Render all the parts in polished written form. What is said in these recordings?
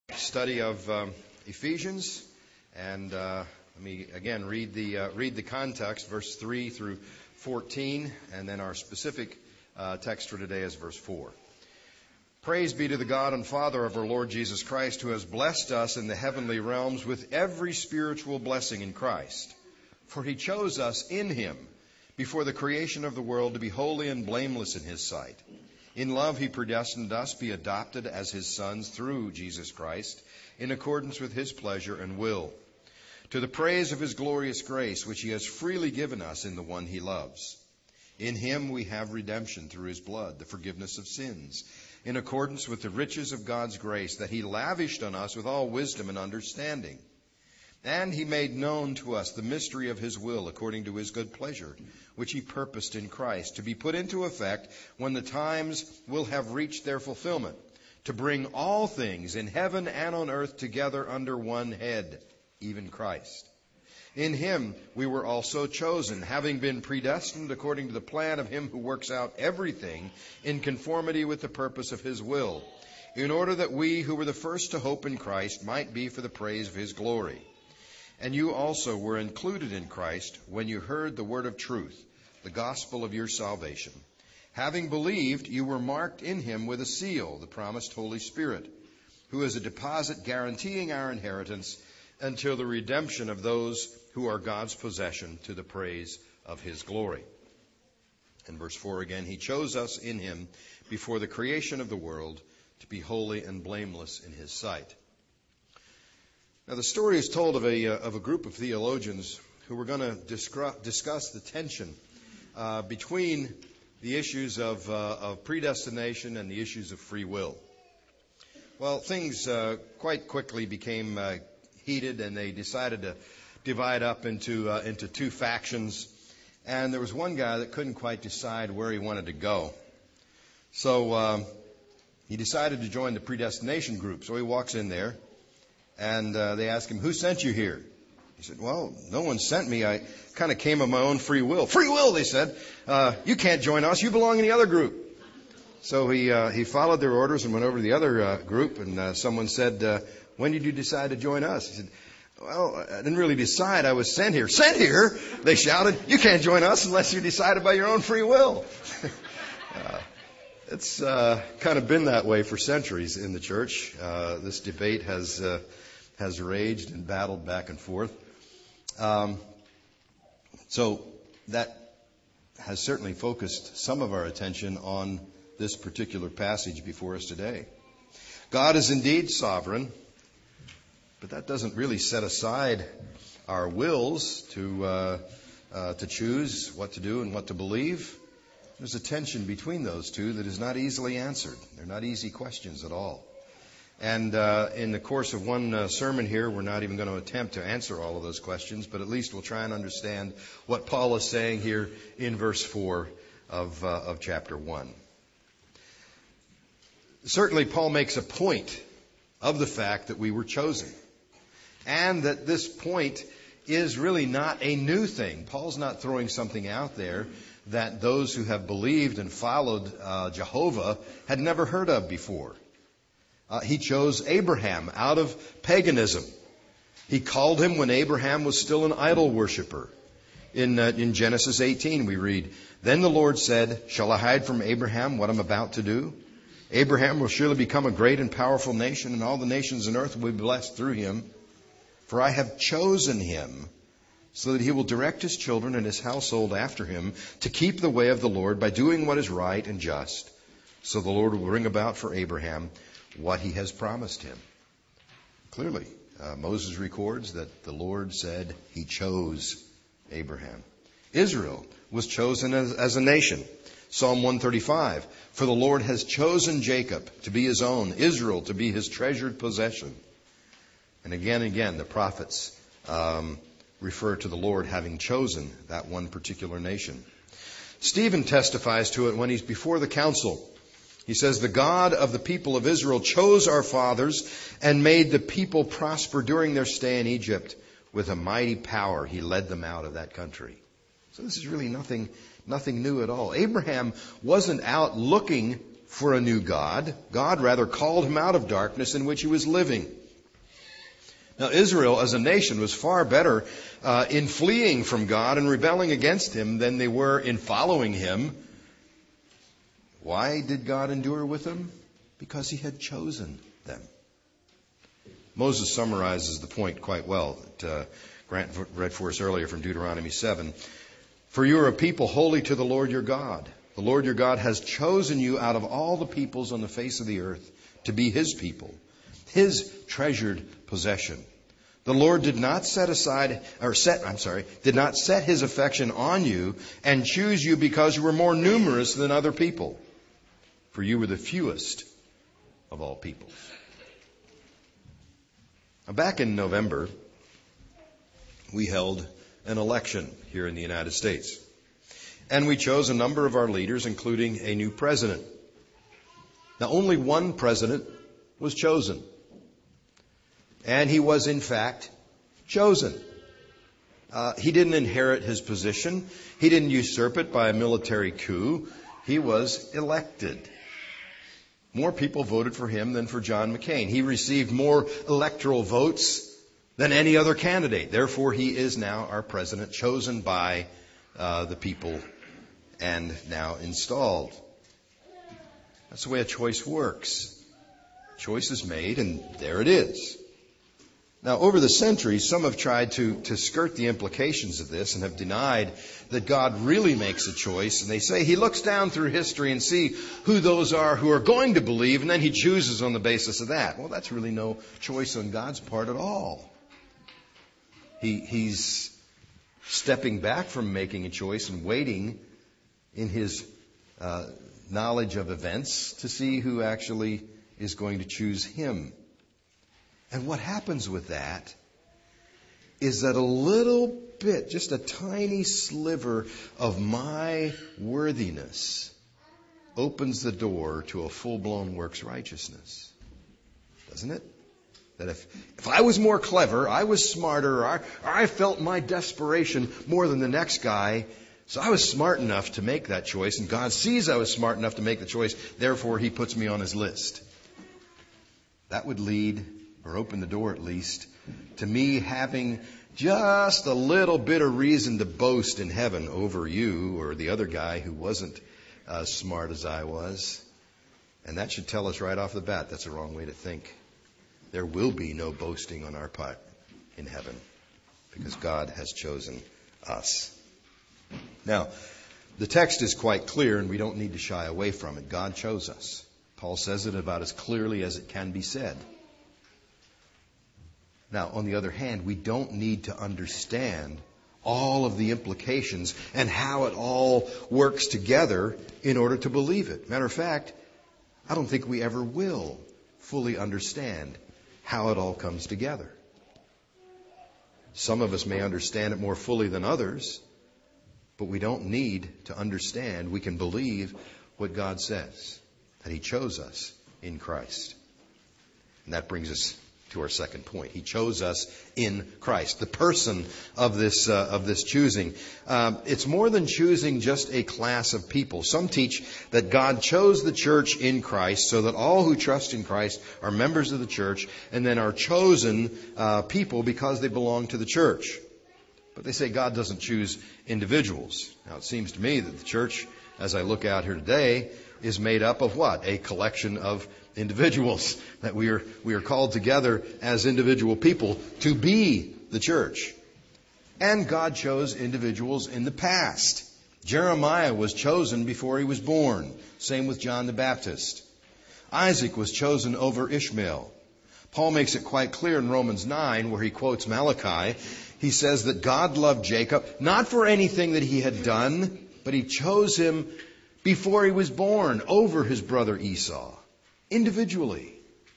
Study of Ephesians, and let me again read the context, verse 3 through 14, and then our specific text for today is verse 4. Praise be to the God and Father of our Lord Jesus Christ, who has blessed us in the heavenly realms with every spiritual blessing in Christ. For he chose us in him before the creation of the world to be holy and blameless in his sight. In love, he predestined us to be adopted as his sons through Jesus Christ, in accordance with his pleasure and will, to the praise of his glorious grace, which he has freely given us in the one he loves. In him we have redemption through his blood, the forgiveness of sins, in accordance with the riches of God's grace that he lavished on us with all wisdom and understanding. And he made known to us the mystery of his will according to his good pleasure, which he purposed in Christ, to be put into effect when the times will have reached their fulfillment, to bring all things in heaven and on earth together under one head, even Christ. In him we were also chosen, having been predestined according to the plan of him who works out everything in conformity with the purpose of his will, in order that we who were the first to hope in Christ might be for the praise of his glory. And you also were included in Christ when you heard the word of truth, the gospel of your salvation. Having believed, you were marked in him with a seal, the promised Holy Spirit, who is a deposit guaranteeing our inheritance until the redemption of those who are God's possession, to the praise of his glory. In verse 4 again, he chose us in him before the creation of the world to be holy and blameless in his sight. Now, the story is told of a group of theologians who were going to discuss the tension between the issues of predestination and the issues of free will. Well, things quite quickly became heated, and they decided to divide up into two factions. And there was one guy that couldn't quite decide where he wanted to go. So he decided to join the predestination group. So he walks in there. And they ask him, who sent you here? He said, well, no one sent me. I kind of came of my own free will. Free will, they said. You can't join us. You belong in the other group. So he followed their orders and went over to the other group. And someone said, when did you decide to join us? He said, well, I didn't really decide. I was sent here. Sent here? They shouted. You can't join us unless you decided by your own free will. It's kind of been that way for centuries in the church. This debate has raged and battled back and forth. So that has certainly focused some of our attention on this particular passage before us today. God is indeed sovereign, but that doesn't really set aside our wills to choose what to do and what to believe. There's a tension between those two that is not easily answered. They're not easy questions at all. And in the course of one sermon here, we're not even going to attempt to answer all of those questions, but at least we'll try and understand what Paul is saying here in verse 4 of chapter 1. Certainly, Paul makes a point of the fact that we were chosen, and that this point is really not a new thing. Paul's not throwing something out there that those who have believed and followed Jehovah had never heard of before. He chose Abraham out of paganism. He called him when Abraham was still an idol worshiper. In Genesis 18 we read, Then the Lord said, Shall I hide from Abraham what I'm about to do? Abraham will surely become a great and powerful nation, and all the nations on earth will be blessed through him. For I have chosen him, so that he will direct his children and his household after him to keep the way of the Lord by doing what is right and just. So the Lord will bring about for Abraham what he has promised him. Clearly, Moses records that the Lord said he chose Abraham. Israel was chosen as a nation. Psalm 135, For the Lord has chosen Jacob to be his own, Israel to be his treasured possession. And again, the prophets refer to the Lord having chosen that one particular nation. Stephen testifies to it when he's before the council. He says, The God of the people of Israel chose our fathers and made the people prosper during their stay in Egypt. With a mighty power, he led them out of that country. So this is really nothing new at all. Abraham wasn't out looking for a new God. God rather called him out of darkness in which he was living. Now, Israel as a nation was far better in fleeing from God and rebelling against him than they were in following him. Why did God endure with them? Because he had chosen them. Moses summarizes the point quite well that Grant read for us earlier from Deuteronomy 7. For you are a people holy to the Lord your God. The Lord your God has chosen you out of all the peoples on the face of the earth to be his people, his treasured possession. The Lord did not set his affection on you and choose you because you were more numerous than other people, for you were the fewest of all peoples. Now, back in November, we held an election here in the United States. And we chose a number of our leaders, including a new president. Now, only one president was chosen. And he was, in fact, chosen. He didn't inherit his position. He didn't usurp it by a military coup. He was elected. More people voted for him than for John McCain. He received more electoral votes than any other candidate. Therefore, he is now our president, chosen by the people and now installed. That's the way a choice works. Choice is made, and there it is. Now, over the centuries, some have tried to skirt the implications of this and have denied that God really makes a choice. And they say he looks down through history and see who those are who are going to believe, and then he chooses on the basis of that. Well, that's really no choice on God's part at all. He's stepping back from making a choice and waiting in his knowledge of events to see who actually is going to choose him. And what happens with that is that a little bit, just a tiny sliver of my worthiness opens the door to a full-blown works righteousness. Doesn't it? That if I was more clever, I was smarter, or I felt my desperation more than the next guy, so I was smart enough to make that choice, and God sees I was smart enough to make the choice, therefore he puts me on his list. That would lead, or open the door at least, to me having just a little bit of reason to boast in heaven over you or the other guy who wasn't as smart as I was. And that should tell us right off the bat that's the wrong way to think. There will be no boasting on our part in heaven because God has chosen us. Now, the text is quite clear and we don't need to shy away from it. God chose us. Paul says it about as clearly as it can be said. Now, on the other hand, we don't need to understand all of the implications and how it all works together in order to believe it. Matter of fact, I don't think we ever will fully understand how it all comes together. Some of us may understand it more fully than others, but we don't need to understand. We can believe what God says, that he chose us in Christ. And that brings us to our second point. He chose us in Christ, the person of this choosing. It's more than choosing just a class of people. Some teach that God chose the church in Christ so that all who trust in Christ are members of the church and then are chosen people because they belong to the church. But they say God doesn't choose individuals. Now, it seems to me that the church, as I look out here today, is made up of what? A collection of individuals, that we are called together as individual people to be the church. And God chose individuals in the past. Jeremiah was chosen before he was born. Same with John the Baptist. Isaac was chosen over Ishmael. Paul makes it quite clear in Romans 9, where he quotes Malachi. He says that God loved Jacob not for anything that he had done, but he chose him before he was born over his brother Esau. Individually.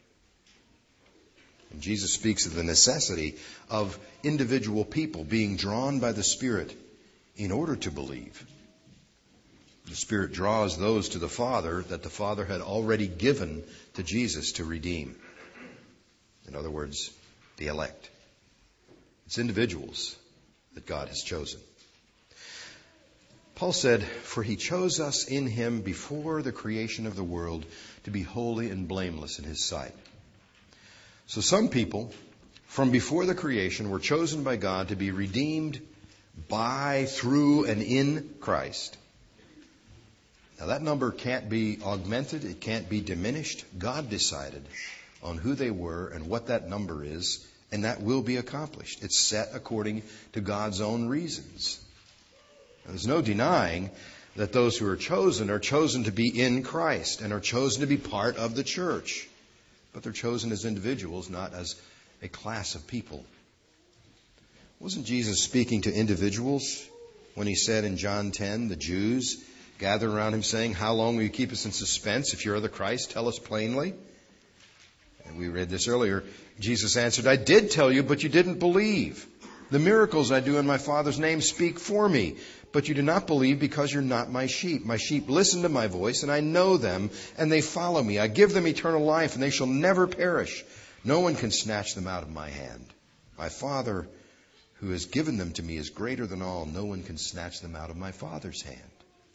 And Jesus speaks of the necessity of individual people being drawn by the Spirit in order to believe. The Spirit draws those to the Father that the Father had already given to Jesus to redeem. In other words, the elect. It's individuals that God has chosen. Paul said, "For he chose us in him before the creation of the world to be holy and blameless in his sight." So some people from before the creation were chosen by God to be redeemed by, through, and in Christ. Now that number can't be augmented. It can't be diminished. God decided on who they were and what that number is, and that will be accomplished. It's set according to God's own reasons. There's no denying that those who are chosen to be in Christ and are chosen to be part of the church. But they're chosen as individuals, not as a class of people. Wasn't Jesus speaking to individuals when he said in John 10, the Jews gathered around him saying, "How long will you keep us in suspense? If you're the Christ, tell us plainly." And we read this earlier. Jesus answered, "I did tell you, but you didn't believe. The miracles I do in my Father's name speak for me. But you do not believe because you're not my sheep. My sheep listen to my voice, and I know them, and they follow me. I give them eternal life, and they shall never perish. No one can snatch them out of my hand. My Father, who has given them to me, is greater than all. No one can snatch them out of my Father's hand."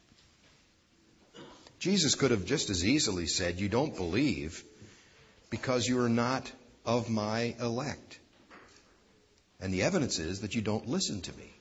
Jesus could have just as easily said, "You don't believe because you are not of my elect. And the evidence is that you don't listen to me."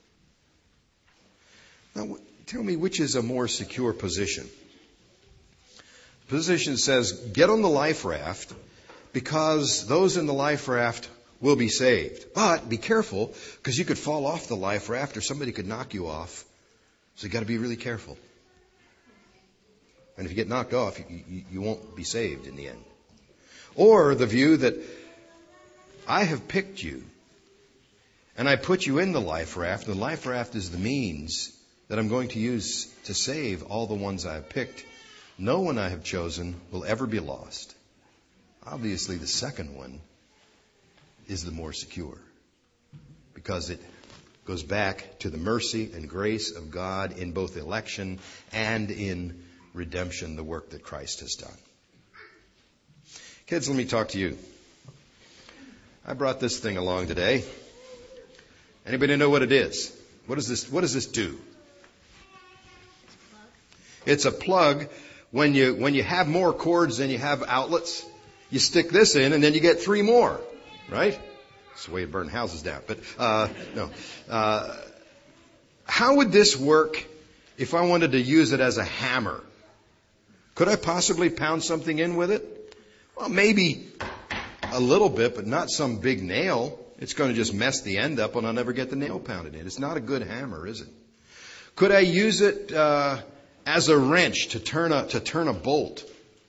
Now, tell me, which is a more secure position? The position says, get on the life raft because those in the life raft will be saved. But be careful, because you could fall off the life raft or somebody could knock you off. So you've got to be really careful. And if you get knocked off, you won't be saved in the end. Or the view that I have picked you and I put you in the life raft. The life raft is the means that I'm going to use to save all the ones I have picked. No one I have chosen will ever be lost. Obviously, the second one is the more secure because it goes back to the mercy and grace of God in both election and in redemption, the work that Christ has done. Kids, let me talk to you. I brought this thing along today. Anybody know what it is? What does this do? It's a plug. When you have more cords than you have outlets, you stick this in and then you get 3 more, right? It's the way you burn houses down. But no. How would this work if I wanted to use it as a hammer? Could I possibly pound something in with it? Well, maybe a little bit, but not some big nail. It's going to just mess the end up and I'll never get the nail pounded in. It's not a good hammer, is it? Could I use it as a wrench to turn a bolt?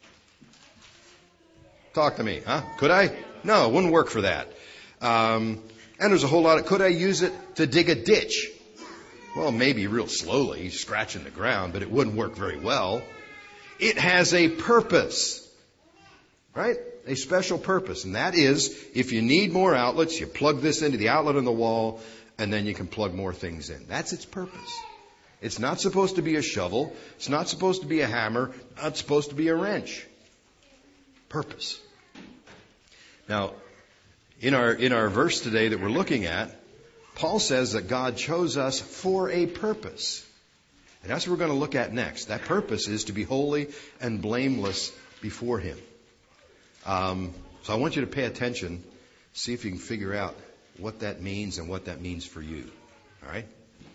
Talk to me, huh? Could I? No, it wouldn't work for that. And there's a whole lot of, could I use it to dig a ditch? Well, maybe real slowly, scratching the ground, but it wouldn't work very well. It has a purpose, right? A special purpose. And that is, if you need more outlets, you plug this into the outlet on the wall, and then you can plug more things in. That's its purpose. It's not supposed to be a shovel. It's not supposed to be a hammer. Not supposed to be a wrench. Purpose. Now, in our verse today that we're looking at, Paul says that God chose us for a purpose. And that's what we're going to look at next. That purpose is to be holy and blameless before Him. So I want you to pay attention, see if you can figure out what that means and what that means for you. All right?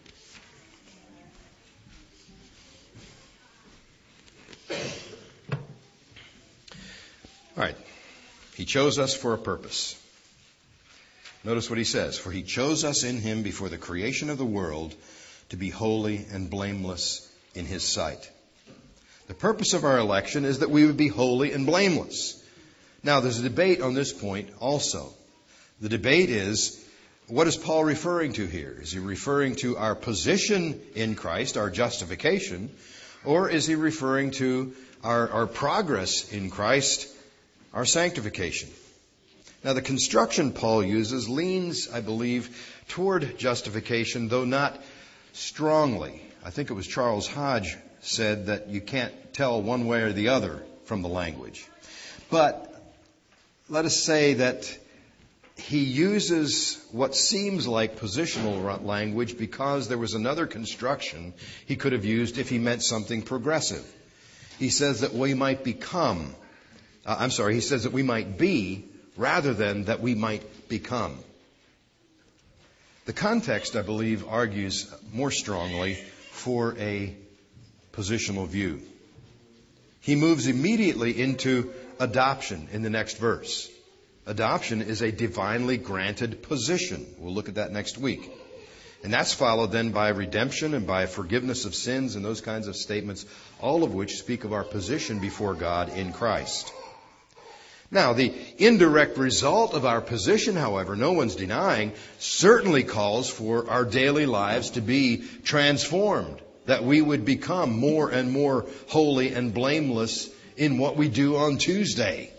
All right. He chose us for a purpose. Notice what he says. For He chose us in Him before the creation of the world to be holy and blameless in His sight. The purpose of our election is that we would be holy and blameless. Now, there's a debate on this point also. The debate is, what is Paul referring to here? Is he referring to our position in Christ, our justification, or is he referring to our progress in Christ, our sanctification? Now, the construction Paul uses leans, I believe, toward justification, though not strongly. I think it was Charles Hodge said that you can't tell one way or the other from the language. But let us say that he uses what seems like positional language because there was another construction he could have used if he meant something progressive. He says that we might become. He says that we might be rather than that we might become. The context, I believe, argues more strongly for a positional view. He moves immediately into adoption in the next verse. Adoption is a divinely granted position. We'll look at that next week. And that's followed then by redemption and by forgiveness of sins and those kinds of statements, all of which speak of our position before God in Christ. Now, the indirect result of our position, however, no one's denying, certainly calls for our daily lives to be transformed, that we would become more and more holy and blameless in what we do on Tuesday.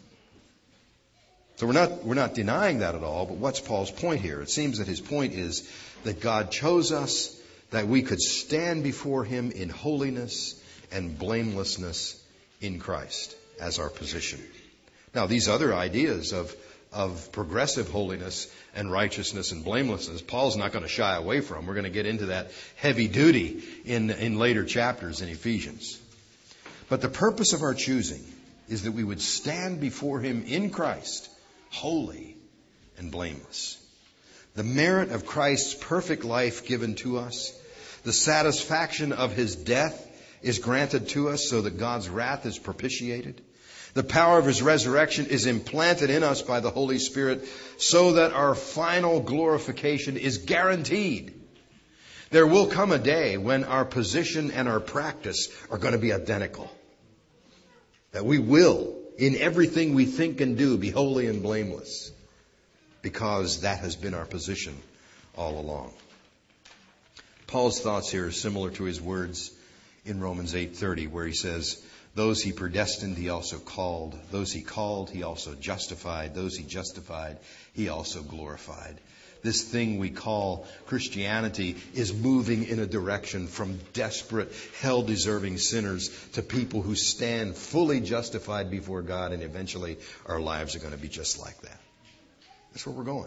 So we're not denying that at all, but what's Paul's point here? It seems that his point is that God chose us that we could stand before Him in holiness and blamelessness in Christ as our position. Now, these other ideas of progressive holiness and righteousness and blamelessness, Paul's not going to shy away from. We're going to get into that heavy duty in later chapters in Ephesians. But the purpose of our choosing is that we would stand before Him in Christ, holy and blameless. The merit of Christ's perfect life given to us, the satisfaction of His death is granted to us so that God's wrath is propitiated. The power of His resurrection is implanted in us by the Holy Spirit so that our final glorification is guaranteed. There will come a day when our position and our practice are going to be identical. That we will, in everything we think and do, be holy and blameless. Because that has been our position all along. Paul's thoughts here are similar to his words in Romans 8:30, where he says, those He predestined, He also called. Those He called, He also justified. Those He justified, He also glorified. This thing we call Christianity is moving in a direction from desperate, hell-deserving sinners to people who stand fully justified before God, and eventually our lives are going to be just like that. That's where we're going.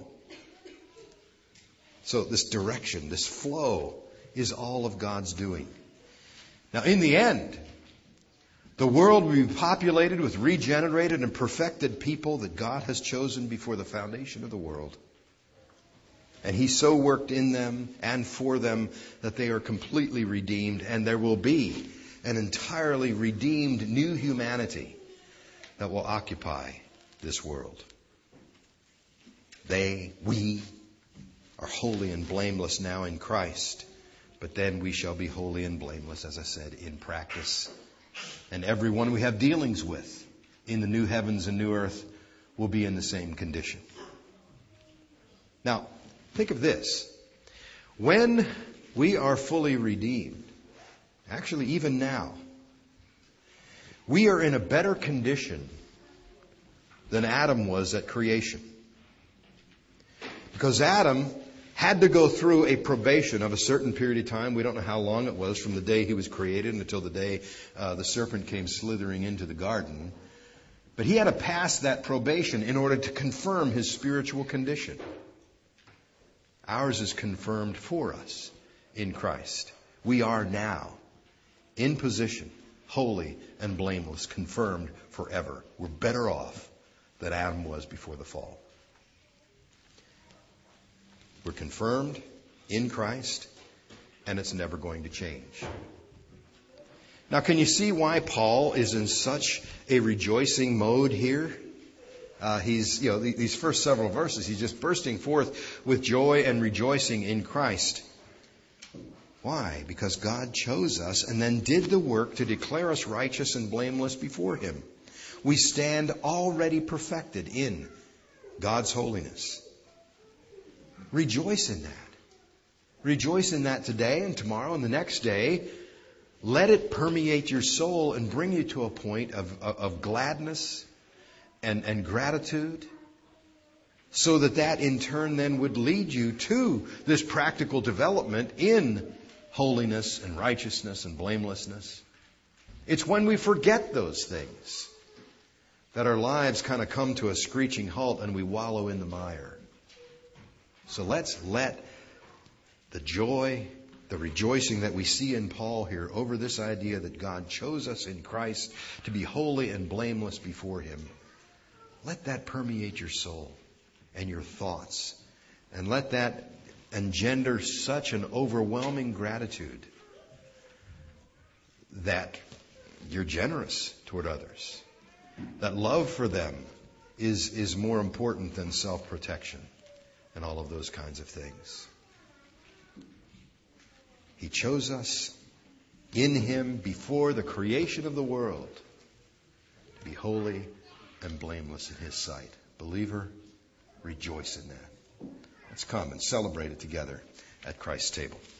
So this direction, this flow, is all of God's doing. Now, in the end, the world will be populated with regenerated and perfected people that God has chosen before the foundation of the world. And He so worked in them and for them that they are completely redeemed, and there will be an entirely redeemed new humanity that will occupy this world. We are holy and blameless now in Christ, but then we shall be holy and blameless, as I said, in practice. And everyone we have dealings with in the new heavens and new earth will be in the same condition. Now, think of this. When we are fully redeemed, actually even now, we are in a better condition than Adam was at creation. Because Adam had to go through a probation of a certain period of time. We don't know how long it was from the day he was created until the day the serpent came slithering into the garden. But he had to pass that probation in order to confirm his spiritual condition. Ours is confirmed for us in Christ. We are now in position, holy and blameless, confirmed forever. We're better off than Adam was before the fall. We're confirmed in Christ, and it's never going to change. Now, can you see why Paul is in such a rejoicing mode here? These first several verses, he's just bursting forth with joy and rejoicing in Christ. Why? Because God chose us and then did the work to declare us righteous and blameless before Him. We stand already perfected in God's holiness. Rejoice in that. Rejoice in that today and tomorrow and the next day. Let it permeate your soul and bring you to a point of gladness and gratitude, so that in turn then would lead you to this practical development in holiness and righteousness and blamelessness. It's when we forget those things that our lives kind of come to a screeching halt and we wallow in the mire. So let's let the joy, the rejoicing that we see in Paul here over this idea that God chose us in Christ to be holy and blameless before Him, let that permeate your soul and your thoughts. And let that engender such an overwhelming gratitude that you're generous toward others. That love for them is more important than self-protection and all of those kinds of things. He chose us in Him before the creation of the world to be holy and blameless in His sight. Believer, rejoice in that. Let's come and celebrate it together at Christ's table.